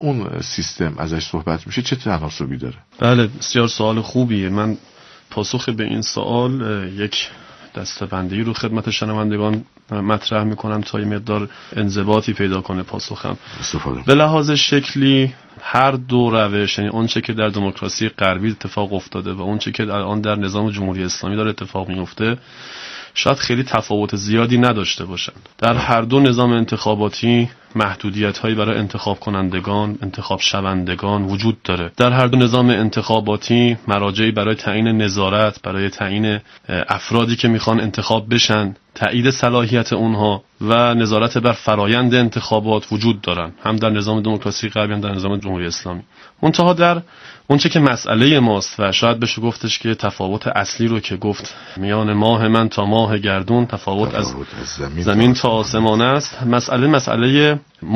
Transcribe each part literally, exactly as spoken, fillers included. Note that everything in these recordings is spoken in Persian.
اون سیستم ازش صحبت میشه چه تناسبی داره؟ بله، بسیار سوال خوبیه. من پاسخ به این سوال یک دسته‌بندی رو خدمت شنوندگان مطرح میکنم تا یه مقدار انضباطی پیدا کنه پاسخم. به لحاظ شکلی هر دو روش، یعنی اون چه که در دموکراسی غربی اتفاق افتاده و اون چه که الان در نظام جمهوری اسلامی داره اتفاق میفته، شاید خیلی تفاوت زیادی نداشته باشن. در هر دو نظام انتخاباتی محدودیت‌هایی برای انتخاب کنندگان، انتخاب شوندگان وجود داره. در هر دو نظام انتخاباتی مراجعی برای تعیین نظارت، برای تعیین افرادی که میخوان انتخاب بشن، تایید صلاحیت اونها و نظارت بر فرایند انتخابات وجود دارن، هم در نظام دموکراسی غربی هم در نظام جمهوری اسلامی. منتها در اونچه که مسئله ماست و شاید بشه گفتش که تفاوت اصلی رو که گفت میان ماه من تا ماه گردون تفاوت, تفاوت از, از زمین, زمین تا آسمان است، مسئله مسئله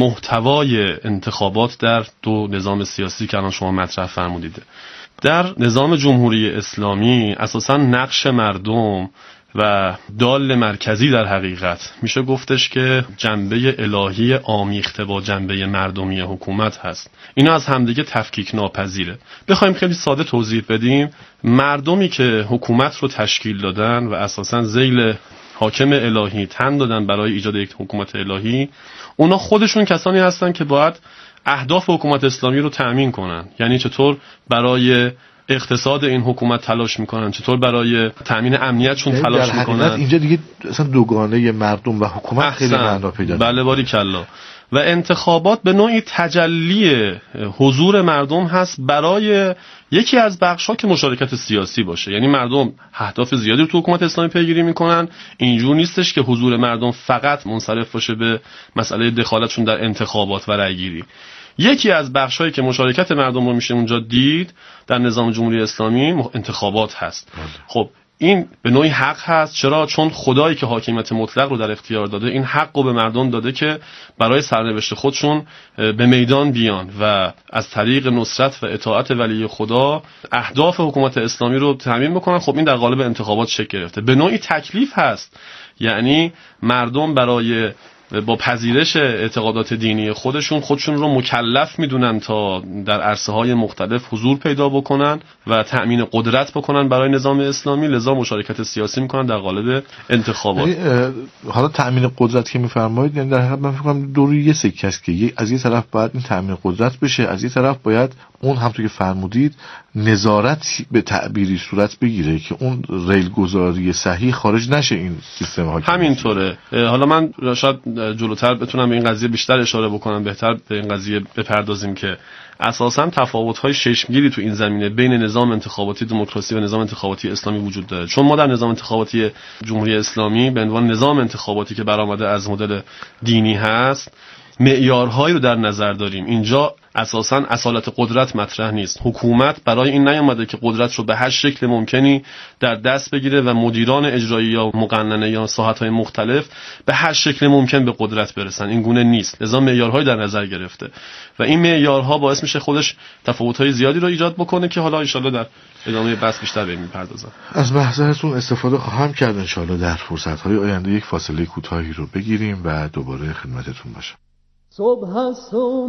محتوای انتخابات در دو نظام سیاسی که الان شما مطرح فرمودید. در نظام جمهوری اسلامی اساساً نقش مردم و دال مرکزی در حقیقت میشه گفتش که جنبه الهی آمیخته با جنبه مردمی حکومت هست. اینا از همدیگه تفکیک ناپذیره. بخوایم خیلی ساده توضیح بدیم، مردمی که حکومت رو تشکیل دادن و اساساً ذیل حاکم الهی تن دادن برای ایجاد یک حکومت الهی، اونا خودشون کسانی هستن که باید اهداف حکومت اسلامی رو تأمین کنن. یعنی چطور برای اقتصاد این حکومت تلاش میکنن، چطور برای تامین امنیتشون تلاش در میکنن. اینجا دیگه اصلا دوگانه مردم و حکومت خیلی معنا پیدا بله باریکلا. و انتخابات به نوعی تجلی حضور مردم هست برای یکی از بخش‌ها که مشارکت سیاسی باشه. یعنی مردم اهداف زیادی رو تو حکومت اسلامی پیگیری میکنن. اینجور نیستش که حضور مردم فقط منصرف باشه به مسئله دخالتشون در انتخابات و رأی‌گیری. یکی از بخش‌هایی که مشارکت مردم رو میشه اونجا دید در نظام جمهوری اسلامی انتخابات هست. خب این به نوعی حق هست. چرا؟ چون خدایی که حاکمیت مطلق رو در اختیار داده این حق رو به مردم داده که برای سرنوشت خودشون به میدان بیان و از طریق نصرت و اطاعت ولی خدا اهداف حکومت اسلامی رو تامین بکنن. خب این در قالب انتخابات شکل گرفته. به نوعی تکلیف هست. یعنی مردم برای با پذیرش اعتقادات دینی خودشون خودشون رو مکلف میدونن تا در عرصه‌های مختلف حضور پیدا بکنن و تأمین قدرت بکنن برای نظام اسلامی، لذا مشارکت سیاسی میکنن در قالب انتخابات. حالا تأمین قدرت که میفرمایید، یعنی در حقیقت من فکر کنم دو روی یه سکه است که از یه طرف باید این تأمین قدرت بشه، از یه طرف باید اون همونطور که فرمودید نظارت به تعبیری صورت بگیره که اون ریل گذاری صحیح خارج نشه این سیستم حاکم. همینطوره. حالا من شاید جلوتر بتونم به این قضیه بیشتر اشاره بکنم، بهتر به این قضیه بپردازیم که اساساً تفاوت‌های چشمگیری تو این زمینه بین نظام انتخاباتی دموکراسی و نظام انتخاباتی اسلامی وجود داره. چون ما در نظام انتخاباتی جمهوری اسلامی به عنوان نظام انتخاباتی که برآمده از مدل دینی هست معیارهایی رو در نظر داریم. اینجا اساساً اصالت قدرت مطرح نیست. حکومت برای این نیامده که قدرت رو به هر شکل ممکنی در دست بگیره و مدیران اجرایی یا مقننه یا ساحت‌های مختلف به هر شکل ممکن به قدرت برسن. این گونه نیست. لذا معیارهایی در نظر گرفته و این معیارها باعث میشه خودش تفاوت‌های زیادی رو ایجاد بکنه که حالا ان شاءالله در ادامه بحث بیشتر بهش می‌پردازم. از محضرتون استفاده خواهم کرد ان شاءالله در فرصت‌های آینده. یک فاصله کوتاهی رو بگیریم و دوباره خدمتتون باشم. صبح است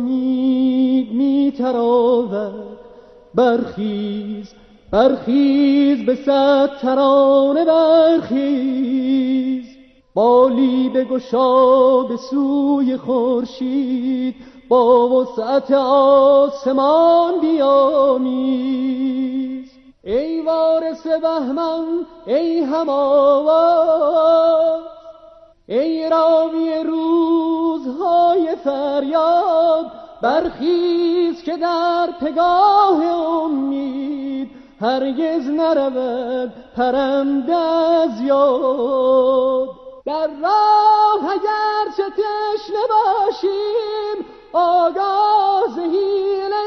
امید می تراود، برخیز برخیز به صد ترانه برخیز، بالی بگشا به سوی خورشید، با وسعت آسمان بیامیز. ای وارث بهمن ای هماواز، ای راوی روزهای فریاد، برخیز که در پگاه امید هرگز نرود پرنده از یاد. در راه اگر چه تشنه باشیم آگاز حیله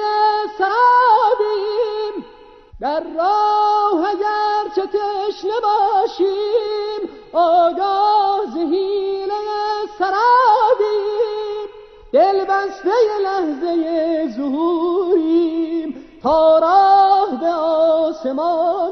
سرابیم، در راه اگر چه تشنه باشیم آگاز حیله سرابیم، دل بسته لحظه ظهوریم تا راه به آسمان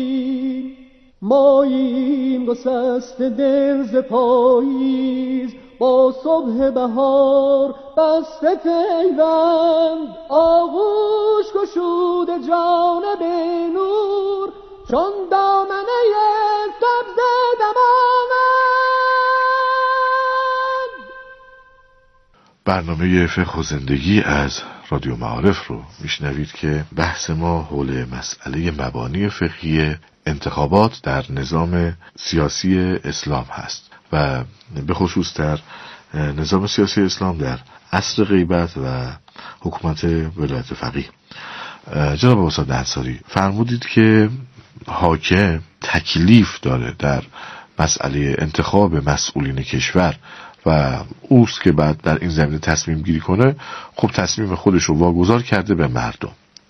بیابیم. ماییم گسست دل ز پاییز، با صبح بهار بسته پیوند، آغوش گشود جانب نور چون دامنه سبز دماوند. برنامه فقه و زندگی از رادیو معارف رو میشنوید که بحث ما حول مسئله مبانی فقهی انتخابات در نظام سیاسی اسلام هست و به خصوص در نظام سیاسی اسلام در عصر غیبت و حکومت ولایت فقیه. جناب استاد انصاری فرمودید که حاکم تکلیف داره در مسئله انتخاب مسئولین کشور و اوست که بعد در این زمینه تصمیم گیری کنه. خب تصمیم خودش رو واگذار کرده به مردم.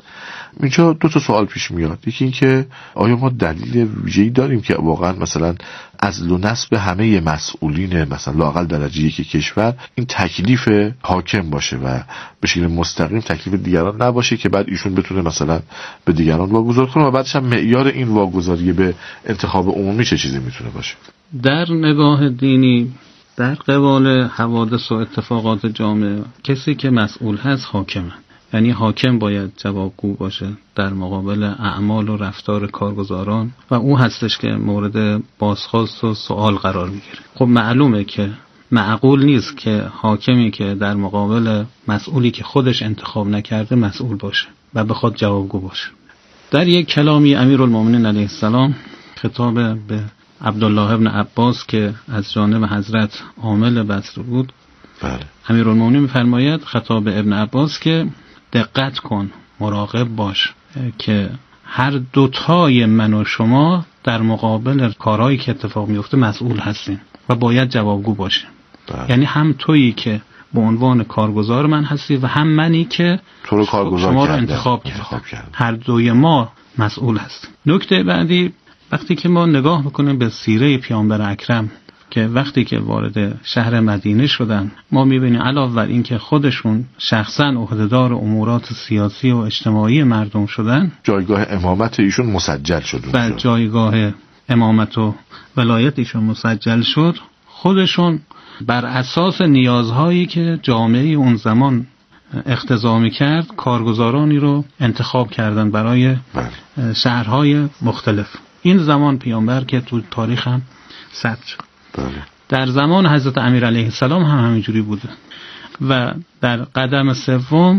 اینجا دو تا سوال پیش میاد. یکی این که آیا ما دلیل ویژه‌ای داریم که واقعا مثلا عزل و نصب همه مسئولین مثلا لااقل درجه یک کشور این تکلیف حاکم باشه و به شکل مستقیم تکلیف دیگران نباشه که بعد ایشون بتونه مثلا به دیگران واگذار کنه و بعدش هم معیار این واگذاری به انتخاب عمومی چه چیزی میتونه باشه؟ در نگاه دینی در قبال حوادث و اتفاقات جامعه کسی که مسئول هست حاکمه. یعنی حاکم باید جوابگو باشه در مقابل اعمال و رفتار کارگزاران و او هستش که مورد بازخواست و سوال قرار میگیره. خب معلومه که معقول نیست که حاکمی که در مقابل مسئولی که خودش انتخاب نکرده مسئول باشه و بخواد جوابگو باشه. در یک کلامی امیرالمومنین علیه السلام خطاب به عبدالله ابن عباس که از جانب حضرت عامل بصره بود، بله. امیرالمومنین می‌فرماید خطاب ابن عباس که دقت کن، مراقب باش که هر دوتای من و شما در مقابل کارهایی که اتفاق میفته مسئول هستیم و باید جوابگو باشیم. بله. یعنی هم تویی که به عنوان کارگزار من هستی و هم منی که تو رو کارگزار شما رو کرده. انتخاب انتخاب کرده. کرده. هر دوی ما مسئول هستیم. نکته بعدی وقتی که ما نگاه میکنیم به سیره پیامبر اکرم که وقتی که وارد شهر مدینه شدن ما میبینیم علاوه بر این که خودشون شخصا عهدهدار امورات سیاسی و اجتماعی مردم شدن، جایگاه امامت ایشون مسجل شد و جایگاه امامت و ولایت ایشون مسجل شد. خودشون بر اساس نیازهایی که جامعه اون زمان اقتضا می‌کرد کارگزارانی رو انتخاب کردن برای بله. شهرهای مختلف. این زمان پیامبر که تو تاریخ هم ثبت شد. بله. در زمان حضرت امیر علیه السلام هم همینجوری بوده و در قدم سوم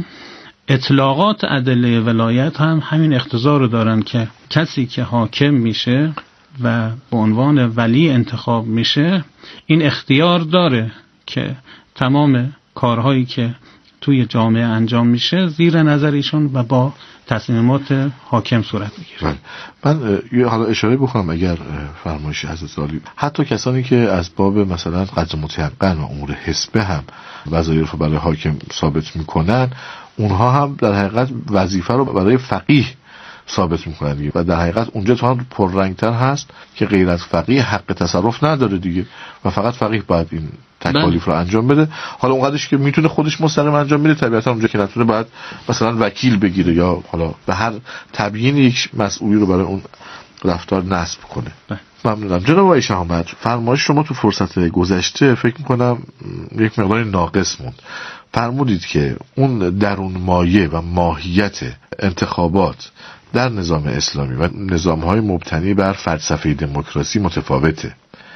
اطلاقات ادله ولایت هم همین اقتضا رو دارن که کسی که حاکم میشه و به عنوان ولی انتخاب میشه این اختیار داره که تمام کارهایی که توی جامعه انجام میشه زیر نظر ایشون و با تصمیمات حاکم صورت میگیره. من یه حالا اشاره بکنم اگر فرمایش حضرت عالی، حتی کسانی که از باب مثلا قدر متیقن و امور حسبه هم وظایف رو برای حاکم ثابت میکنن، اونها هم در حقیقت وظیفه رو برای فقیه ثابت میکنن و در حقیقت اونجا تا هم پررنگتر هست که غیر از فقیه حق تصرف نداره دیگه و فقط فقیه باید این تکالیف رو انجام بده. حالا اونقدرش که میتونه خودش مستقیم انجام بده، طبیعتا اونجا که نتونه باید مثلا وکیل بگیره یا حالا به هر تبیین یک مسئولی رو برای اون رفتار نصب کنه. ممنونم. جناب آقای شهامت، فرمایش شما تو فرصت گذشته فکر میکنم یک مقدار ناقص موند. فرمودید که اون درون مایه و ماهیت انتخابات در نظام اسلامی و نظام‌های مبتنی بر فلسفه دموکراسی متفاوته.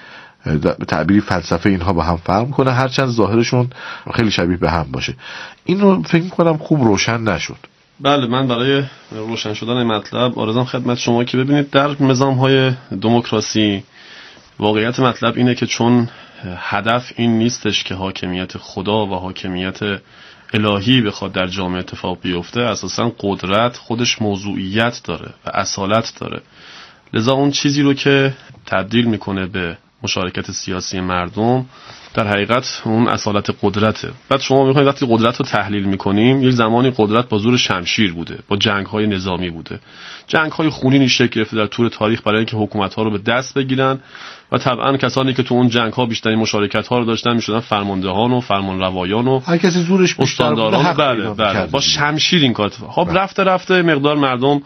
به تعبیری فلسفه اینها با هم فرق می‌کنه، هرچند ظاهرشون خیلی شبیه به هم باشه. اینو فکر می‌کنم خوب روشن نشد. بله، من برای روشن شدن این مطلب عرضم خدمت شما که ببینید در نظام‌های دموکراسی واقعیت مطلب اینه که چون هدف این نیستش که حاکمیت خدا و حاکمیت الهی بخواد در جامعه اتفاق بیفته، اساساً قدرت خودش موضوعیت داره و اصالت داره. لذا اون چیزی رو که تبدیل میکنه به مشارکت سیاسی مردم در حقیقت اون اصالت قدرته. بعد شما میخواید وقتی قدرت رو تحلیل میکنیم، یک زمانی قدرت با زور شمشیر بوده، با جنگ‌های نظامی بوده، جنگ‌های خونینی شکل گرفته در طول تاریخ برای اینکه حکومت‌ها رو به دست بگیرن و طبعا کسانی که تو اون جنگ‌ها بیشترین مشارکت‌ها رو داشتن میشدن فرماندهان و فرمانروایان و هر کسی زورش بیشتر بوده. بله بله با شمشیر این کار. خب رفته رفته مقدار مردم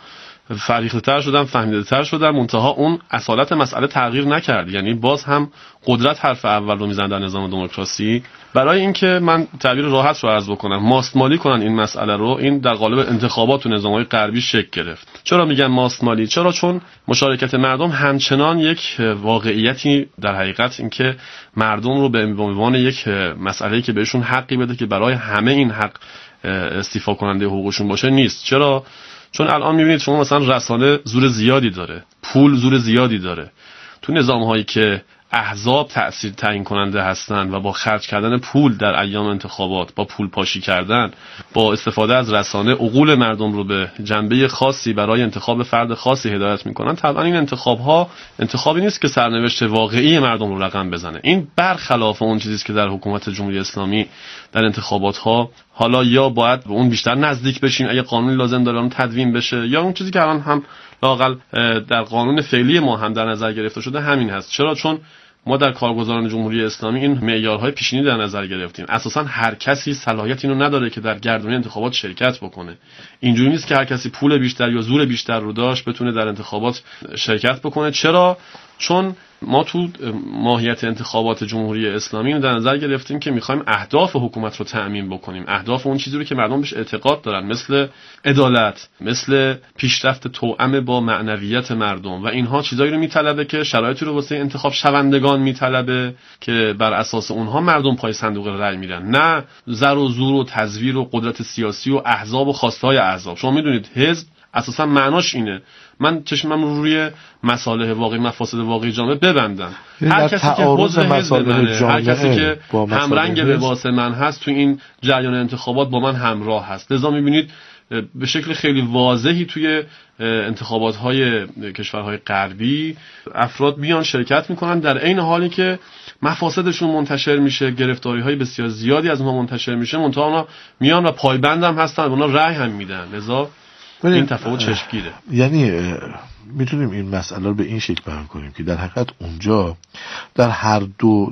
فریخته‌تر شدن، فهمیده‌تر شدن، منتها اون اصالت مسئله تغییر نکرد. یعنی باز هم قدرت حرف اول رو میزنن در نظام دموکراسی. برای اینکه من تعبیر راحت رو عرض بکنم، ماستمالی کنن این مسئله رو، این در قالب انتخابات تو نظام‌های غربی شکل گرفت. چرا میگن ماستمالی؟ چرا؟ چون مشارکت مردم همچنان یک واقعیتی در حقیقت اینکه مردم رو به عنوان یک مسئله‌ای که بهشون حقی بده که برای همه این حق استیفا کننده حقوقشون باشه نیست. چرا؟ چون الان میبینید شما مثلا رسانه زور زیادی داره، پول زور زیادی داره. تو نظام‌هایی که احزاب تأثیر تعیین کننده هستند و با خرج کردن پول در ایام انتخابات، با پول پاشی کردن، با استفاده از رسانه عقول مردم رو به جنبه خاصی برای انتخاب فرد خاصی هدایت میکنن، طبعا این انتخاب‌ها انتخابی نیست که سرنوشت واقعی مردم رو رقم بزنه. این برخلاف اون چیزی است که در حکومت جمهوری اسلامی در انتخابات‌ها حالا یا باید به اون بیشتر نزدیک بشین اگه قانونی لازم داره اون تدوین بشه، یا اون چیزی که الان هم لااقل در قانون فعلی ما هم در نظر گرفته شده همین هست. چرا؟ چون ما در کارگزاران جمهوری اسلامی این معیارهای پیشینی در نظر گرفتیم. اساساً هر کسی صلاحیت اینو نداره که در گردونی انتخابات شرکت بکنه. اینجوری نیست که هر کسی پول بیشتر یا زور بیشتر رو داشت بتونه در انتخابات شرکت بکنه. چرا؟ چون ما تو ماهیت انتخابات جمهوری اسلامی رو در نظر گرفتیم که میخوایم اهداف حکومت رو تأمین بکنیم، اهداف اون چیزی رو که مردم بهش اعتقاد دارن، مثل عدالت، مثل پیشرفت توأم با معنویت مردم و اینها چیزایی رو میطلبه که شرایطی رو واسه انتخاب شوندگان میطلبه که بر اساس اونها مردم پای صندوق رأی میرن، نه زر و زور و تزویر و قدرت سیاسی و احزاب و خواستهای احزاب. شما میدونید حزب اساسا معناش اینه من چشمم رو روی مصالح واقعی، مفاسد واقعی جامعه ببندم. هر کسی که عضو حزب منه، هر کسی که همرنگ لباس من هست تو این جریان انتخابات با من همراه هست. لذا میبینید به شکل خیلی واضحی توی انتخابات‌های کشورهای غربی افراد میان شرکت میکنن در عین حالی که مفاسدشون منتشر میشه، گرفتاری‌های بسیار زیادی از اونها منتشر میشه، منتها اونا میان و پایبند هم هستن، اونا رأی هم میدن. لذا این تفاوت چشمگیره. یعنی میتونیم این مسئله رو به این شکل بیان کنیم که در حقیقت اونجا در هر دو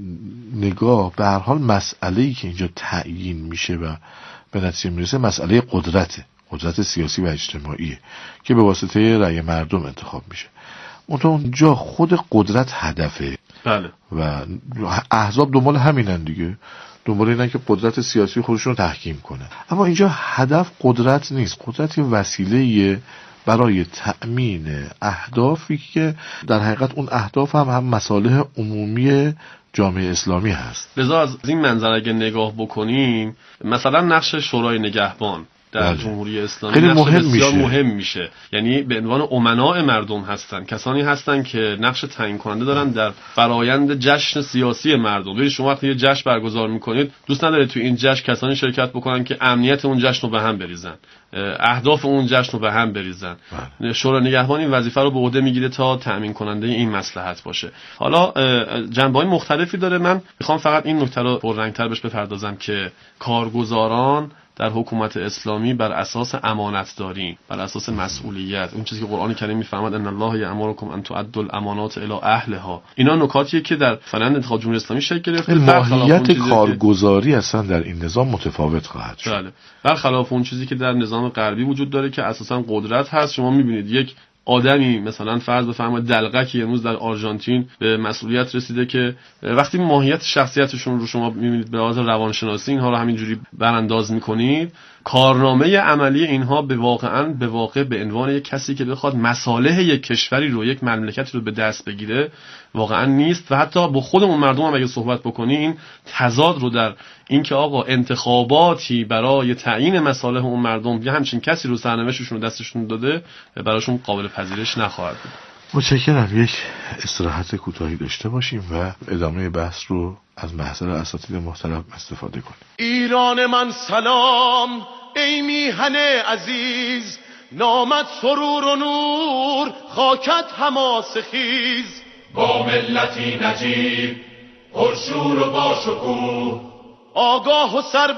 نگاه به هر حال مسئله‌ای که اینجا تعیین میشه و به نتیجه میرسه مسئله قدرته، قدرت سیاسی و اجتماعیه که به واسطه رأی مردم انتخاب میشه. اونجا اونجا خود قدرت هدفه. بله. و احزاب دنبال همینن دیگه، دنبال اینن که قدرت سیاسی خودشون رو تحکیم کنه. اما اینجا هدف قدرت نیست، قدرت یه وسیله برای تأمین اهدافی که در حقیقت اون اهداف هم هم مصالح عمومی جامعه اسلامی هست. لذا از این منظر اگه نگاه بکنیم، مثلا نقش شورای نگهبان در بله. جمهوری اسلامی خیلی نقش مهم بسیار میشه. مهم میشه. یعنی به عنوان امناء مردم هستن، کسانی هستن که نقش تعیین کننده دارن در فرایند جشن سیاسی مردم. ببینید شما وقتی یه جشن برگزار میکنید دوست ندارید تو این جشن کسانی شرکت بکنن که امنیت اون جشن رو به هم بریزن، اهداف اون جشن رو به هم بریزن. بله. شورای نگهبان این وظیفه رو به عهده میگیره تا تامین کننده این مصلحت باشه. حالا جنبه‌های مختلفی داره. من میخوام فقط این نکته رو پررنگ‌تر بهش بپردازم که کارگزاران در حکومت اسلامی بر اساس امانتداری، بر اساس مسئولیت، اون چیزی که قرآن کریم میفهمد ان الله یأمرکم ان تؤدوا الامانات الی اهلها، اینا نکاتیه که در فرآیند انتخاب جمهوری اسلامی شکل گرفته. ماهیت کارگزاری اصلا در این نظام متفاوت خواهد شد. بله. برخلاف اون چیزی که در نظام غربی وجود داره که اساسا قدرت هست. شما میبینید یک آدمی مثلا فرض بفرمایید دلقکی امروز در آرژانتین به مسئولیت رسیده که وقتی ماهیت شخصیتشون رو شما می‌بینید به لحاظ روانشناسی اینها رو همینجوری برانداز می‌کنید، کارنامه عملی اینها به واقعاً به واقع به عنوان یک کسی که بخواد مصالح یک کشوری رو، یک مملکتی رو به دست بگیره واقعاً نیست. و حتی با خودمون مردم هم اگه صحبت بکنی این تضاد رو در این که آقا انتخاباتی برای تعیین مصالح اون مردم یا همچین کسی رو سرنوشتشون رو دستشون داده براشون قابل پذیرش نخواهد بود. متشکرم. یک استراحت کوتاهی داشته باشیم و ادامه بحث رو از محضر اساتید محترم استفاده کنیم. ایران من سلام ای میهن عزیز، نامت سرور و نور خاکت حماسه خیز، با ملتی نجیب پرشور و باشکوه، آگاه و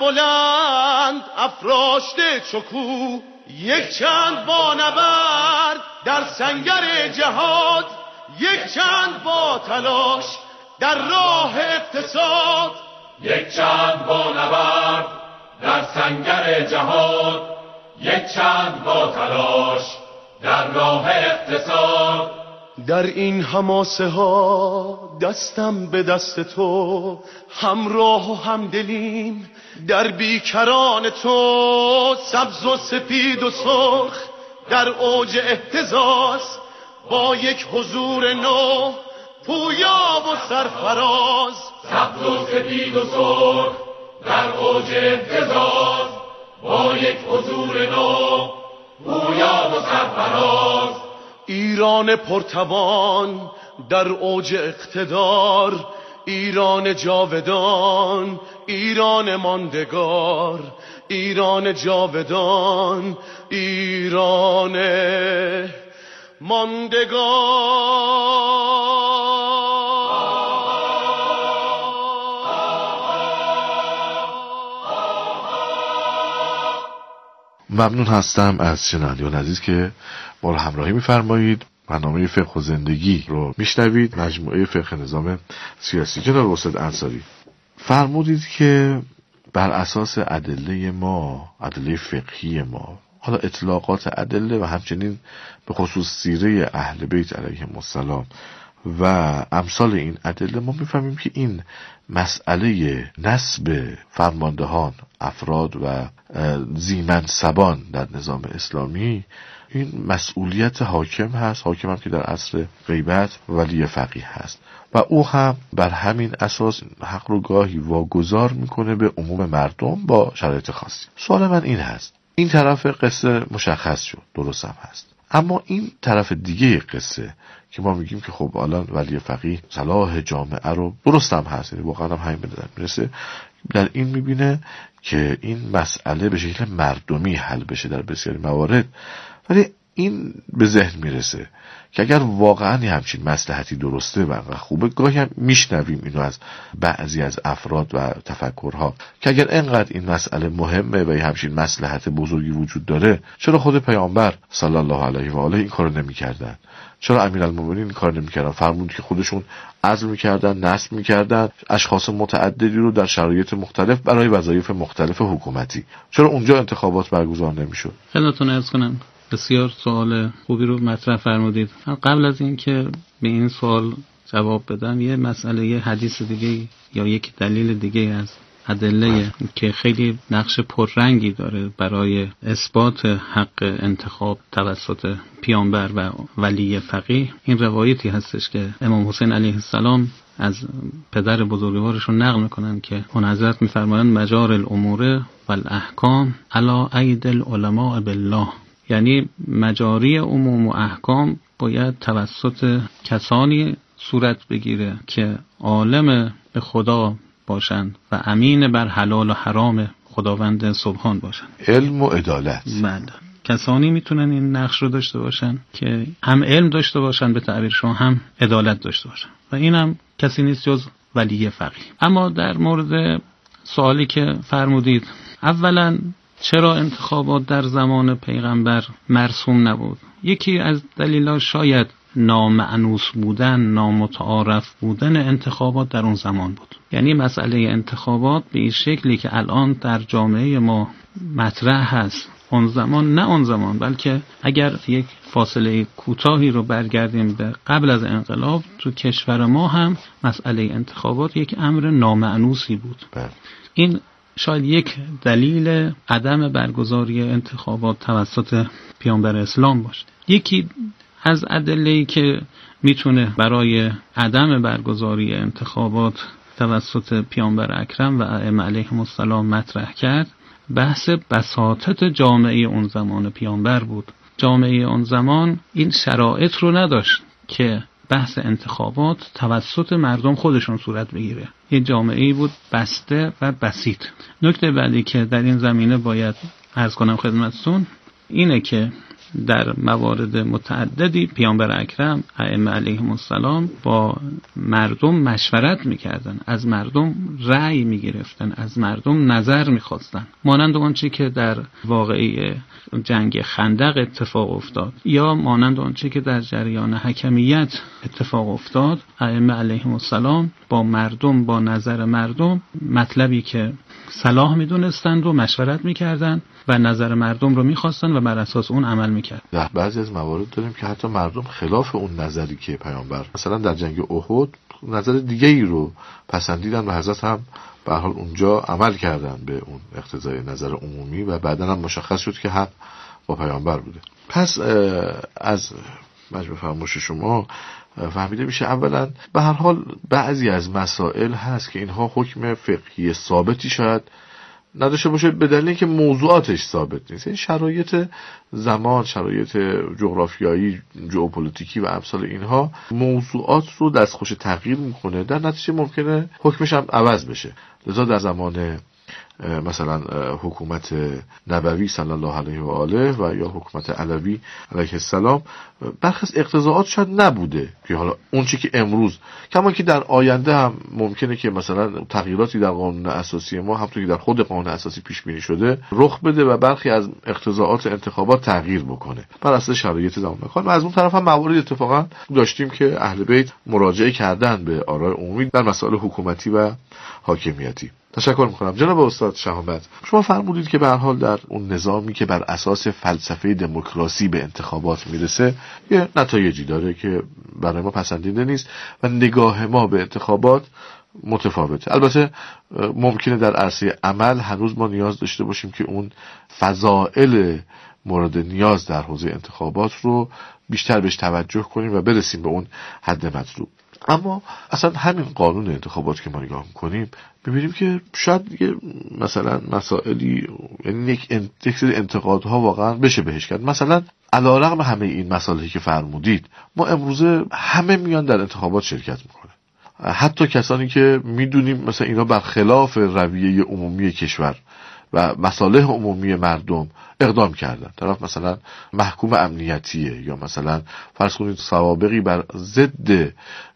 سربلند افراشته شکوه، یک چند با نبرد در سنگر جهاد، یک چند با تلاش در راه اقتصاد، یک چند با نبرد در سنگر جهاد، یک چند با تلاش در راه اقتصاد. در این حماسه ها دستم به دست تو، همراه و همدلیم در بیکران تو. سبز و سپید و سرخ در اوج اهتزاز، با یک حضور نو پویا و سرفراز. سبز و سپید و سرخ در اوج اهتزاز، با یک حضور نو پویا و سرفراز. ایران پرتوان در اوج اقتدار، ایران جاودان، ایران ماندگار، ایران جاودان، ایران ماندگار. ممنون هستم از شنوندگان عزیز که ما رو همراهی می‌فرمایید. برنامه فقه و زندگی رو میشنوید، مجموعه فقه نظام سیاسی. جناب استاد انصاری، فرمودید که بر اساس ادله ما، ادله فقهی ما، حالا اطلاقات ادله و همچنین به خصوص سیره اهل بیت علیهم السلام و امثال این ادله، ما میفهمیم که این مسئله نسب فرماندهان، افراد و ذی‌منصبان در نظام اسلامی این مسئولیت حاکم هست. حاکم هم که در عصر غیبت ولی فقیه هست و او هم بر همین اساس حق رو گاهی واگذار میکنه به عموم مردم با شرایط خاصی. سوال من این هست، این طرف قصه مشخص شد، درست هم هست، اما این طرف دیگه قصه که ما میگیم که خب الان ولی فقیه صلاح جامعه رو، درست هم هست، یعنی واقعا هم همین به نظر میرسه، در این میبینه که این مسئله به شکل مردمی حل بشه در بسیاری موارد، ولی این به ذهن میرسه که اگر واقعا همچین مصلحتی درسته و خوبه، گاهی هم میشنویم اینو از بعضی از افراد و تفکرها که اگر اینقدر این مسئله مهمه و همچین مصلحت بزرگی وجود داره، چرا خود پیامبر صلی الله علیه و آله این کارو نمی‌کردن؟ چرا امیرالمومنین این کار نمی‌کردن؟ فرمود که خودشون عزل می‌کردن، نصب می‌کردن اشخاص متعددی رو در شرایط مختلف برای وظایف مختلف حکومتی. چرا اونجا انتخابات برگزار نمی‌شد؟ خدمتتون عرض کنم بسیار سوال خوبی رو مطرح فرمودید. قبل از این که به این سوال جواب بدم، یه مسئله، یه حدیث دیگه یا یک دلیل دیگه از ادله که خیلی نقش پررنگی داره برای اثبات حق انتخاب توسط پیامبر و ولی فقیه، این روایتی هستش که امام حسین علیه السلام از پدر بزرگوارشون نقل میکنن که اون حضرت میفرمایند مجار الامور والاحکام علی اید العلماء بالله، یعنی مجاری عموم و احکام باید توسط کسانی صورت بگیره که عالم به خدا باشند و امین بر حلال و حرام خداوند سبحان باشند. علم و عدالت. بله، کسانی میتونن این نقش رو داشته باشن که هم علم داشته باشن به تعبیر شما، هم عدالت داشته باشن و این هم کسی نیست جز ولی فقیه. اما در مورد سوالی که فرمودید، اولا چرا انتخابات در زمان پیغمبر مرسوم نبود؟ یکی از دلیل‌ها شاید نامأنوس بودن، نامتعارف بودن انتخابات در اون زمان بود. یعنی مسئله انتخابات به این شکلی که الان در جامعه ما مطرح هست، اون زمان نه اون زمان، بلکه اگر یک فاصله کوتاهی رو برگردیم به قبل از انقلاب، تو کشور ما هم مسئله انتخابات یک امر نامأنوسی بود. بله. این شاید یک دلیل عدم برگزاری انتخابات توسط پیامبر اسلام باشه. یکی از ادله‌ای که میتونه برای عدم برگزاری انتخابات توسط پیامبر اکرم و ائمه علیهم السلام مطرح کرد، بحث بساطت جامعه اون زمان پیامبر بود. جامعه اون زمان این شرایط رو نداشت که بحث انتخابات توسط مردم خودشون صورت بگیره. این جامعه‌ای بود بسته و بسیط. نکته بعدی که در این زمینه باید عرض کنم خدمتتون اینه که در موارد متعددی پیامبر اکرم ائمه علیهم السلام با مردم مشورت میکردن، از مردم رأی میگرفتن، از مردم نظر میخواستن، مانند آنچه که در واقعه جنگ خندق اتفاق افتاد یا مانند آنچه که در جریان حکمیت اتفاق افتاد. ائمه علیهم السلام با مردم، با نظر مردم، مطلبی که صلاح میدونستند و مشورت میکردن و نظر مردم رو میخواستن و بر اساس اون عمل میکردن. میکرد. در بعضی از موارد داریم که حتی مردم خلاف اون نظری که پیامبر مثلا در جنگ احد نظر دیگه ای رو پسندیدن و حضرت هم به هر حال اونجا عمل کردن به اون اقتضای نظر عمومی و بعدا هم مشخص شد که حق با پیامبر بوده. پس از مجموع فرمایش شما فهمیده میشه اولا به هر حال بعضی از مسائل هست که اینها حکم فقهی ثابتی شاید نداشته باشه به دلیل اینکه موضوعاتش ثابت نیست. این شرایط زمان، شرایط جغرافیایی، ژئوپلیتیکی و امثال اینها موضوعات رو دستخوش تغییر میکنه، در نتیجه ممکنه حکمش هم عوض بشه. لذا در زمان مثلا حکومت نبوی صلی الله علیه و آله و یا حکومت علوی علیه السلام برخی از اقتضاعات شاید نبوده که حالا اون چی که امروز، کما که در آینده هم ممکنه که مثلا تغییراتی در قانون اساسی ما همونطور که در خود قانون اساسی پیش بینی شده رخ بده و برخی از اقتضاعات انتخابات تغییر بکنه بر اساس شرایط زمان مکان. و از اون طرف هم موارد اتفاقا داشتیم که اهل بیت مراجعه کردن به آرای عمومی در مسائل حکومتی و حاکمیتی. تشکر میکنم. جناب استاد شهامت، شما فرمودید که به هر حال در اون نظامی که بر اساس فلسفه دموکراسی به انتخابات میرسه یه نتایجی داره که برای ما پسندیده نیست و نگاه ما به انتخابات متفاوته. البته ممکنه در عرصه عمل هنوز ما نیاز داشته باشیم که اون فضائل مورد نیاز در حوزه انتخابات رو بیشتر بهش توجه کنیم و برسیم به اون حد مطلوب. اما اصلا همین قانون انتخابات که ما نگاه میکنیم ببینیم که شاید یه مثلا مسائلی، یعنی یک سری انتقادها واقعا بشه بهش کرد. مثلا علیرغم همه این مسائلی که فرمودید ما امروزه همه میان در انتخابات شرکت میکنه، حتی کسانی که میدونیم مثلا اینا برخلاف رویه عمومی کشور و مصالح عمومی مردم اقدام کردن. طرف مثلا محکوم امنیتیه یا مثلا فرض کنید سوابقی بر ضد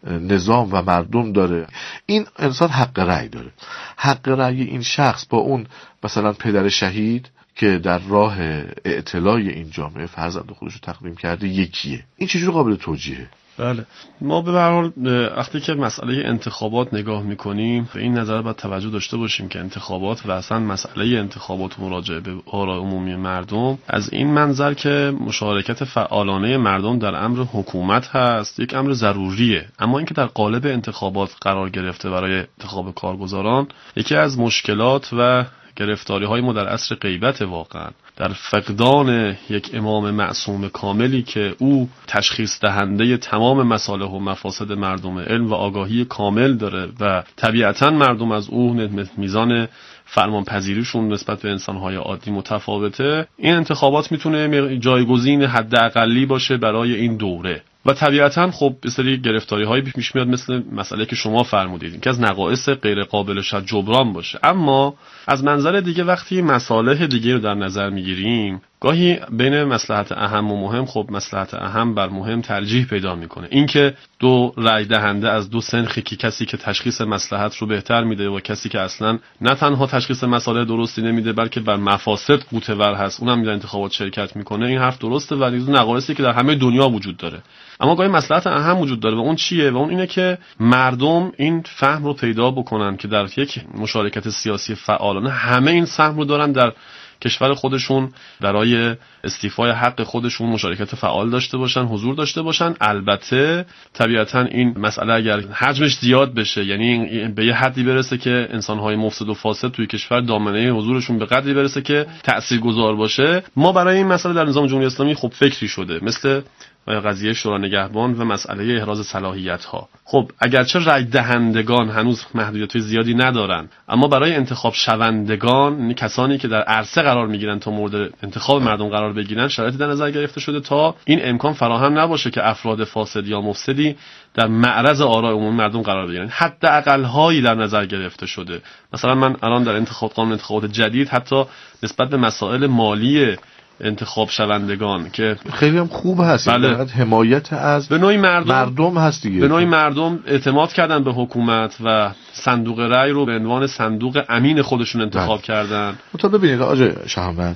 نظام و مردم داره، این انسان حق رأی داره. حق رأی این شخص با اون مثلا پدر شهید که در راه اعتلاع این جامعه فرزند خودش رو تقدیم کرده یکیه. این چجور قابل توجیهه؟ بله، ما به هر حال وقتی که مسئله انتخابات نگاه میکنیم به این نظر باید توجه داشته باشیم که انتخابات و اصلا مسئله انتخابات و مراجعه به آرای عمومی مردم از این منظر که مشارکت فعالانه مردم در امر حکومت هست یک امر ضروریه، اما اینکه در قالب انتخابات قرار گرفته برای انتخاب کارگزاران یکی از مشکلات و گرفتاری های ما در عصر غیبت واقعا در فقدان یک امام معصوم کاملی که او تشخیص دهنده تمام مصالح و مفاسد مردم، علم و آگاهی کامل داره و طبیعتا مردم از او میزان فرمان پذیریشون نسبت به انسانهای عادی متفاوته. این انتخابات میتونه جایگزین حداقلی باشه برای این دوره و طبیعتا خب به سری گرفتاری هایی پیش میاد مثل مسئله که شما فرمودید که از نقائص غیر قابل شاید جبران باشه. اما از منظر دیگه وقتی مصالح دیگه رو در نظر میگیریم گاهی بین مصلحت اهم و مهم خب مصلحت اهم بر مهم ترجیح پیدا میکنه. اینکه دو رای دهنده از دو سنخی که کسی که تشخیص مصلحت رو بهتر میده و کسی که اصلا نه تنها تشخیص مصالح درستی نمیده بلکه بر مفاسد قوتور هست اونم در انتخابات شرکت میکنه، این حرف درسته و این نقایصی که در همه دنیا وجود داره. اما گاهی مصلحت اهم وجود داره و اون چیه؟ و اون اینه که مردم این فهم رو پیدا بکنن که در یک مشارکت سیاسی فعالانه همه این سهم رو دارن در کشور خودشون برای استیفای حق خودشون مشارکت فعال داشته باشن، حضور داشته باشن. البته طبیعتا این مسئله اگر حجمش زیاد بشه، یعنی به یه حدی برسه که انسان‌های مفسد و فاسد توی کشور دامنه حضورشون به قدری برسه که تاثیرگذار باشه، ما برای این مسئله در نظام جمهوری اسلامی خب فکری شده مثل قضیه شورا نگهبان و مسئله احراز صلاحیت‌ها. خب اگرچه رای دهندگان هنوز محدودیت زیادی ندارن، اما برای انتخاب شوندگان، یعنی کسانی که در عرصه قرار میگیرن تا مورد انتخاب مردم قرار بگیرن، شرایطی در نظر گرفته شده تا این امکان فراهم نباشه که افراد فاسد یا مفسدی در معرض آرای عمومی مردم قرار بگیرن. حداقل هایی در نظر گرفته شده. مثلا من الان در انتخاب قانون انتخابات جدید حتی نسبت به مسائل مالی انتخاب شوندگان که خیلی هم خوب هست، بله. حمایت از به نوعی مردم مردم هست دیگه. به نوعی مردم اعتماد کردن به حکومت و صندوق رأی رو به عنوان صندوق امین خودشون انتخاب بله. کردن. تا ببینید آقای شهامت،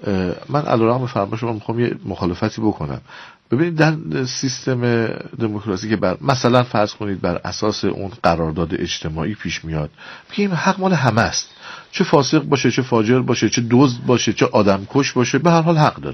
من علیرغم فرمان شما میخوام یه مخالفتی بکنم. ببینید در سیستم دموکراسی که بر مثلا فرض کنید بر اساس اون قرارداد اجتماعی پیش میاد، میگیم حق مال همه است، چه فاسق باشه، چه فاجر باشه، چه دزد باشه، چه آدمکش باشه، به هر حال حق داره.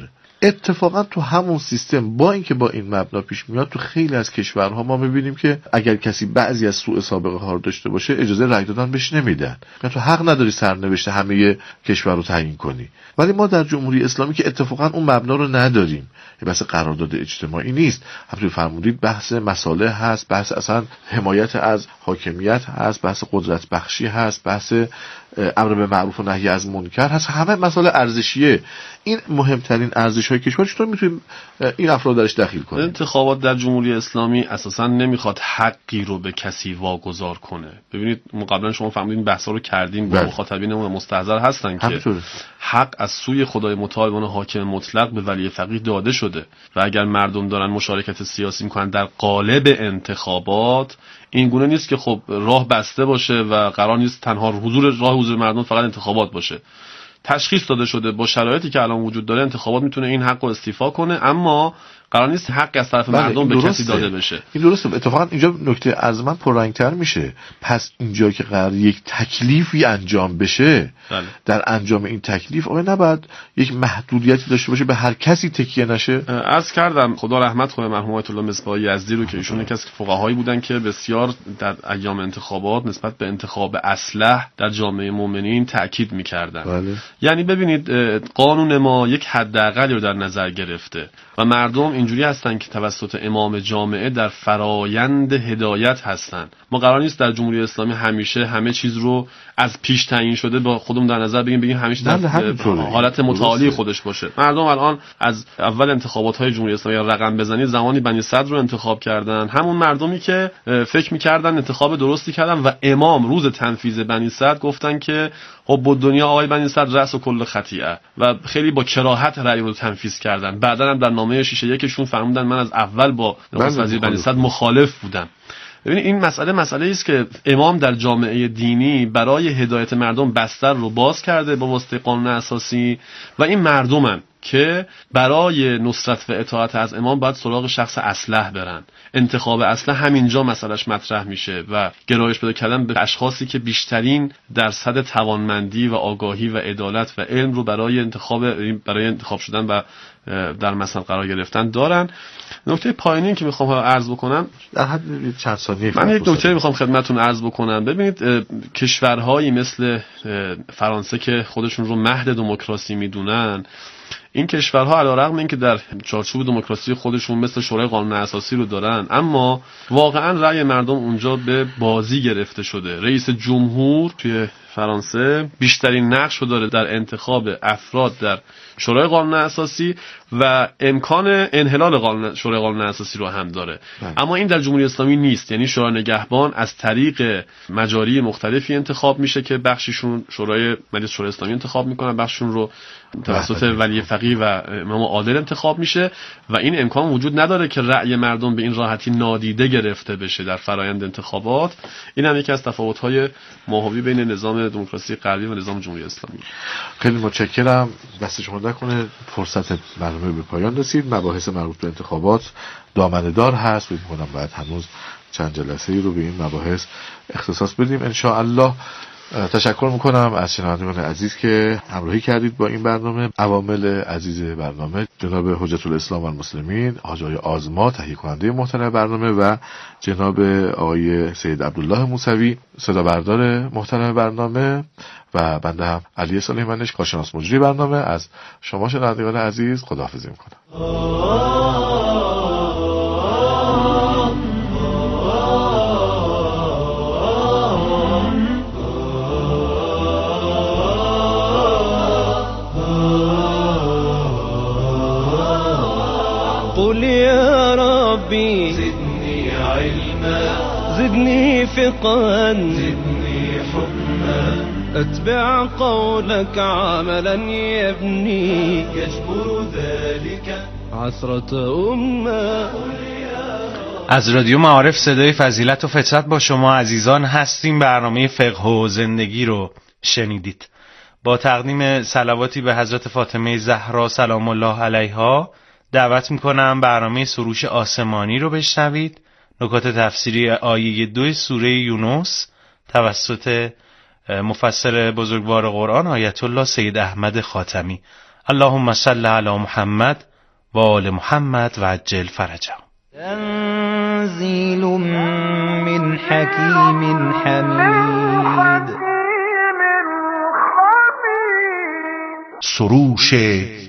اتفاقا تو همون سیستم با اینکه با این مبنا پیش میاد، تو خیلی از کشورها ما میبینیم که اگر کسی بعضی از سوء سابقه ها رو داشته باشه اجازه رأی دادن بهش نمیدن. تو حق نداری سرنوشت همه کشور رو تعیین کنی. ولی ما در جمهوری اسلامی که اتفاقا اون مبنا رو نداریم، یه بحث قرارداد اجتماعی نیست، همونطور فرمودید بحث مصالح هست، بحث اصلا حمایت از حاکمیت هست، بحث قدرت بخشی هست، بحث امر به معروف و نهی از منکر هست، همه مسائل ارزشیه. این مهمترین ارزش‌های کشور، چطور میتونیم این افراد درش دخیل کنیم؟ انتخابات در جمهوری اسلامی اساساً نمیخواد حقی رو به کسی واگذار کنه. ببینید ما قبلا شما فهمیدین بحثا رو کردیم با مخاطبینمون مستحضر هستن که همطوره. حق از سوی خدای متعال به عنوان حاکم مطلق به ولی فقیه داده شده و اگر مردم دارن مشارکت سیاسی میکنن در قالب انتخابات، این گونه نیست که خب راه بسته باشه و قرار نیست تنها حضور راه حضور مردم فقط انتخابات باشه. تشخیص داده شده با شرایطی که الان وجود داره انتخابات میتونه این حق رو استیفا کنه، اما قرار نیست حق از طرف مردم به کسی داده بشه. این درسته. اتفاقا اینجا نکته از من پررنگ‌تر میشه. پس اینجا که قرار یک تکلیفی انجام بشه، بله. در انجام این تکلیف آقا نباید یک محدودیتی داشته باشه، به هر کسی تکیه نشه. عرض کردم خدا رحمت کنه مرحوم آیت الله مصباح یزدی رو که ایشون یکی از فقهایی بودن که بسیار در ایام انتخابات نسبت به انتخاب اصلح در جامعه مؤمنین تاکید می‌کردن. بله. یعنی ببینید قانون ما یک حداقلی رو در نظر گرفته و مردم اینجوری هستن که توسط امام جامعه در فرایند هدایت هستن. ما قرار نیست در جمهوری اسلامی همیشه همه چیز رو از پیش تعیین شده با خودمون در نظر بگیم بگیم همیشه در حالت متعالی خودش باشه. مردم الان از اول انتخابات های جمهوری اسلامی رقم بزنید زمانی بنی صدر رو انتخاب کردن، همون مردمی که فکر می‌کردن انتخاب درستی کردن و امام روز تنفیذ بنی صدر گفتن که حب دنیا آقای بنی صدر رأس و کل خطیئه و خیلی با کراهت رأی رو تنفیذ کردن. بعداً هم در نامه شیشه یکشون فرمودن من از اول با نخست وزیر بنی صدر مخالف بودم. ببینید این مسئله مسئله است که امام در جامعه دینی برای هدایت مردم بستر رو باز کرده با واسطه قانون اساسی و این مردمن که برای نصرت و اطاعت از امام باید سراغ شخص اصلح برن. انتخاب اصلح همینجا مسئلهش مطرح میشه و گرایش پیدا کردن به اشخاصی که بیشترین درصد توانمندی و آگاهی و عدالت و علم رو برای انتخاب برای انتخاب شدن و در مثلا قرار گرفتن دارن. نکته پایینی که میخوام عرض بکنم در حد چند ثانیه من یک نکته میخوام خدمتتون عرض بکنم. ببینید کشورهایی مثل فرانسه که خودشون رو مهد دموکراسی میدونن، این کشورها علیرغم اینکه در چارچوب دموکراسی خودشون مثل شورای قانون اساسی رو دارن، اما واقعا رأی مردم اونجا به بازی گرفته شده. رئیس جمهور توی فرانسه بیشترین نقش رو داره در انتخاب افراد در شورای قانون اساسی و امکان انحلال قانون شورای قانون اساسی رو هم داره. بله. اما این در جمهوری اسلامی نیست. یعنی شورای نگهبان از طریق مجاری مختلفی انتخاب میشه که بخششون شورای مجلس شورای اسلامی انتخاب میکنن، بخششون رو توسط ولی فقیه و امام عادل انتخاب میشه و این امکان وجود نداره که رأی مردم به این راحتی نادیده گرفته بشه در فرایند انتخابات. این هم یکی از تفاوت‌های ماهوی بین نظام دموکراسی غربی و نظام جمهوری اسلامی. خیلی متشکرم. دست شما در کنه. فرصت برنامه به پایان رسید. مباحث مربوط به انتخابات دامنه‌دار هست. فکر می‌کنم باید هنوز چند جلسه‌ای رو به این مباحث اختصاص بدیم ان شاء الله. تشکر میکنم از شنوندگان عزیز که همراهی کردید با این برنامه. عوامل عزیز برنامه جناب حجت الاسلام و المسلمین حاج آقای آزما تهیه کننده محتوای برنامه و جناب آقای سید عبدالله موسوی صدا بردار محتوای برنامه و بنده هم علی صالحی منش کارشناس مجری برنامه. از شما شنوندگان عزیز خداحافظی میکنم. قل يا ربي زدني علما زدني فقها زدني حكما أتبع قولك عملا يبني يجبر ذلك عثرة أمة. از رادیو معارف صدای فضیلت و فطرت با شما عزیزان هستیم. برنامه فقه و زندگی رو شنیدید با تقدیم صلواتی به حضرت فاطمه زهرا سلام الله علیها. دعوت میکنم برنامه سروش آسمانی رو بشنوید. نکات تفسیری آیه دو سوره یونس توسط مفسر بزرگوار قرآن آیت الله سید احمد خاتمی. اللهم صل علی محمد و آل محمد و عجل فرجهم. تنزیل من حکیم حمید. سروش